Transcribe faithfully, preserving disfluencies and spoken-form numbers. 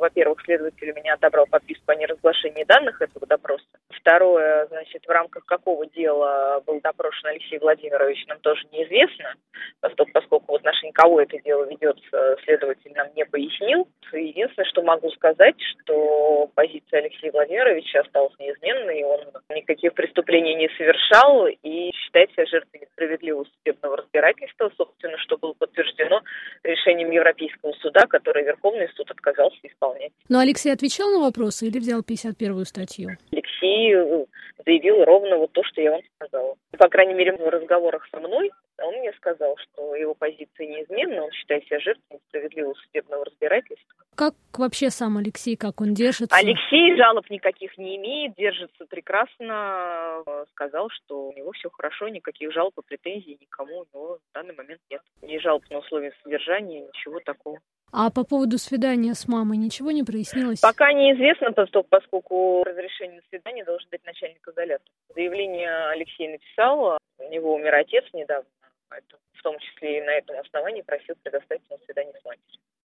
во-первых, следователь у меня отобрал подписку о неразглашении данных этого допроса. Второе, значит, в рамках какого дела был допрошен Алексей Владимирович, нам тоже неизвестно, поскольку, поскольку в отношении кого это дело ведется, следователь нам не пояснил. Единственное, что могу сказать, что позиция Алексея Владимировича осталась неизменной, он никаких преступлений не совершал и считает себя жертвой несправедливого судебного разбирательства, собственно, что было подтверждено решением Европейского суда, которое Верховный суд отказался исполнять. Но Алексей отвечал на вопросы или взял пятьдесят первую статью? Алексей заявил ровно вот то, что я вам сказала. По крайней мере, в разговорах со мной он мне сказал, что его позиция неизменна, он считает себя жертвой несправедливого судебного разбирательства. Как вообще сам Алексей, как он держится? Алексей жалоб никаких не имеет, держится прекрасно. Сказал, что у него все хорошо, никаких жалоб и претензий никому у него в данный момент нет. Ни жалоб на условия содержания, ничего такого. А по поводу свидания с мамой ничего не прояснилось? Пока неизвестно, поскольку разрешение на свидание должен дать начальник изолятора. Заявление Алексей написал, у него умер отец недавно, в том числе и на этом основании просил предоставить ему свидание с матерью.